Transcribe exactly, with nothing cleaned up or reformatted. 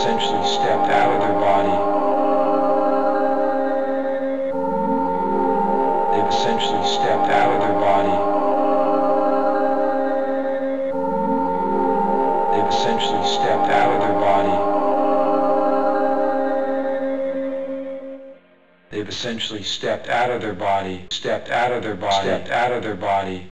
essentially stepped out of their body. They've essentially stepped out of their body. They've essentially stepped out of their body. They've essentially stepped out of their body, stepped out of their body, stepped out of their body.